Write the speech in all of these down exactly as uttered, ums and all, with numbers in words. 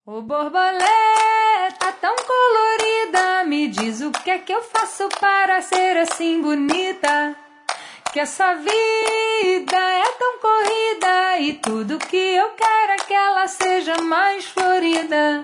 Ô borboleta tão colorida, me diz o que é que eu faço para ser assim bonita? Que essa vida é tão corrida e tudo que eu quero é que ela seja mais florida.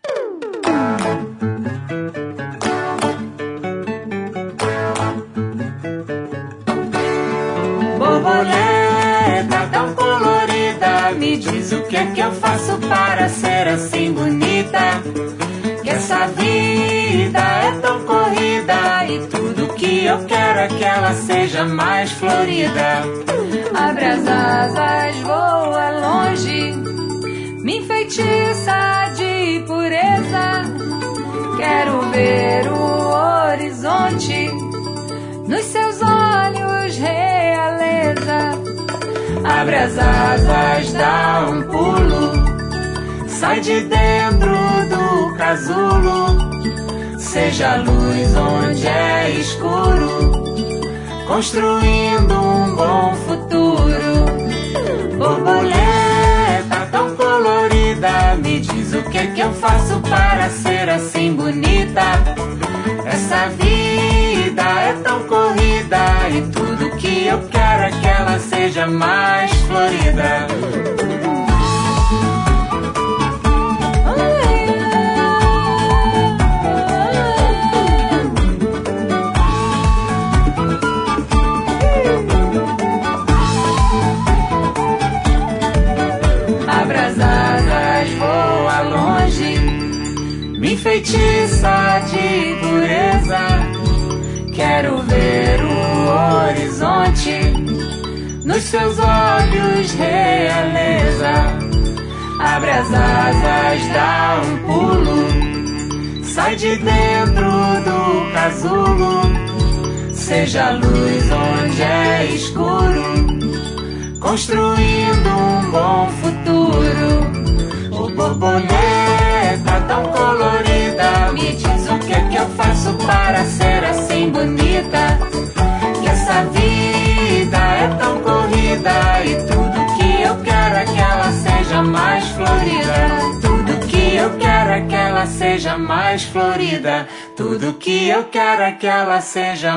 Borboleta tão colorida, me diz o que é que eu faço para ser assim bonita? Que essa vida é tão corrida e tudo que eu quero é que ela seja mais florida. Abre as asas, voa longe, me enfeitiça de pureza. Quero ver o horizonte, nos seus olhos realeza. Abre as asas, dá um pulo, sai de dentro do casulo. Seja luz onde é escuro, construindo um bom futuro. Borboleta tão colorida, me diz o que é que eu faço para ser assim bonita? Essa vida é tão corrida e tudo que eu quero é que ela seja mais florida. Abra as asas, voa longe, me enfeitiça de pureza. Quero ver o horizonte, nos seus olhos realeza. Abre as asas, dá um pulo, sai de dentro do casulo. Seja luz onde é escuro, construindo um bom futuro. Ô borboleta tão colorida, me diz o que é que eu faço para ser assim bonita? Que essa vida é tão corrida e tudo que eu quero é que ela seja mais florida. Tudo que eu quero é que ela seja mais florida. Tudo que eu quero é que ela seja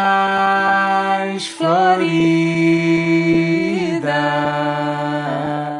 mais florida.